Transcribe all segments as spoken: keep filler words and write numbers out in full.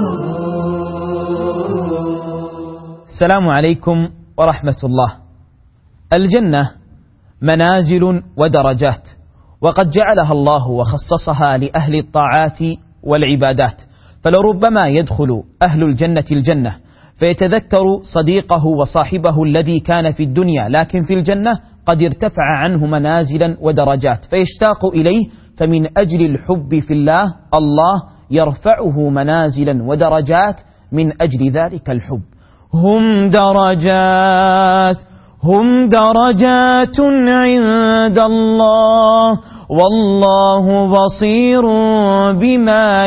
السلام عليكم ورحمة الله. الجنة منازل ودرجات، وقد جعلها الله وخصصها لأهل الطاعات والعبادات، فلربما يدخل أهل الجنة الجنة فيتذكر صديقه وصاحبه الذي كان في الدنيا، لكن في الجنة قد ارتفع عنه منازلا ودرجات فيشتاق إليه، فمن أجل الحب في الله الله يرفعه منازلا ودرجات من أجل ذلك الحب. هم درجات هم درجات عند الله والله بصير بما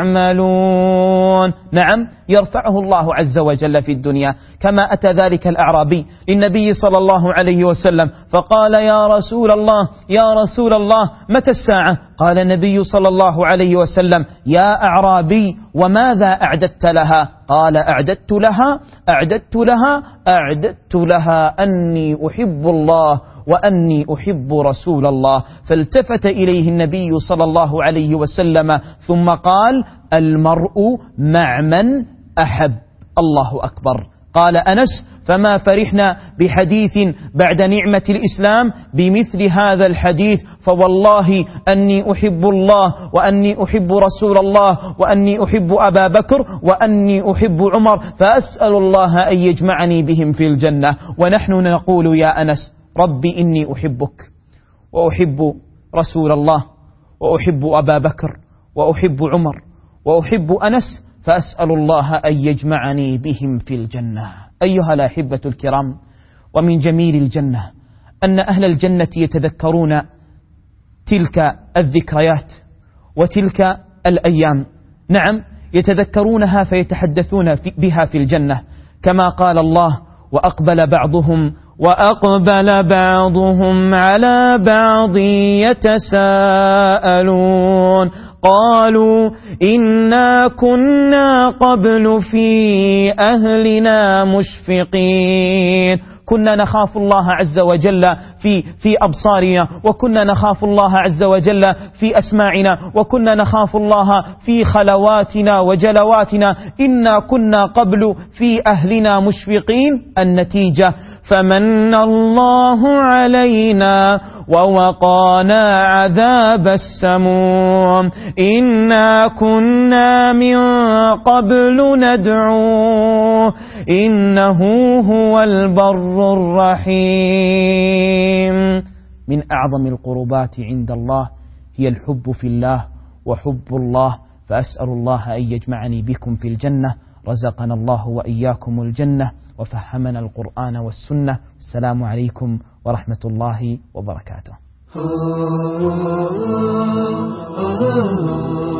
يعملون. نعم، يرفعه الله عز وجل في الدنيا، كما أتى ذلك الأعرابي للنبي صلى الله عليه وسلم فقال: يا رسول الله يا رسول الله متى الساعة؟ قال النبي صلى الله عليه وسلم: يا أعرابي وماذا أعددت لها؟ قال: أعددت لها أعددت لها أعددت لها أني أحب الله وأني أحب رسول الله. فالتفت إليه النبي صلى الله عليه وسلم ثم قال: المرء مع من أحب. الله أكبر. قال أنس: فما فرحنا بحديث بعد نعمة الإسلام بمثل هذا الحديث، فوالله أني أحب الله وأني أحب رسول الله وأني أحب أبا بكر وأني أحب عمر، فأسأل الله أن يجمعني بهم في الجنة. ونحن نقول يا أنس: ربي إني أحبك وأحب رسول الله وأحب أبا بكر وأحب عمر وأحب أنس، فأسأل الله أن يجمعني بهم في الجنة. أيها الأحبة الكرام، ومن جميل الجنة أن أهل الجنة يتذكرون تلك الذكريات وتلك الأيام. نعم، يتذكرونها فيتحدثون بها في الجنة، كما قال الله: وأقبل بعضهم وأقبل بعضهم على بعض يتساءلون قالوا إنا كنا قبل في أهلنا مشفقين. كنا نخاف الله عز وجل في في أبصارنا، وكنا نخاف الله عز وجل في أسماعنا، وكنا نخاف الله في خلواتنا وجلواتنا. إنا كنا قبل في أهلنا مشفقين. النتيجة: فمن الله علينا ووقانا عذاب السموم إنا كنا من قبل ندعوه إنه هو البر الرحيم. من أعظم القربات عند الله هي الحب في الله وحب الله، فأسأل الله أن يجمعني بكم في الجنة. رزقنا الله وإياكم الجنة وفهمنا القرآن والسنة. السلام عليكم ورحمة الله وبركاته.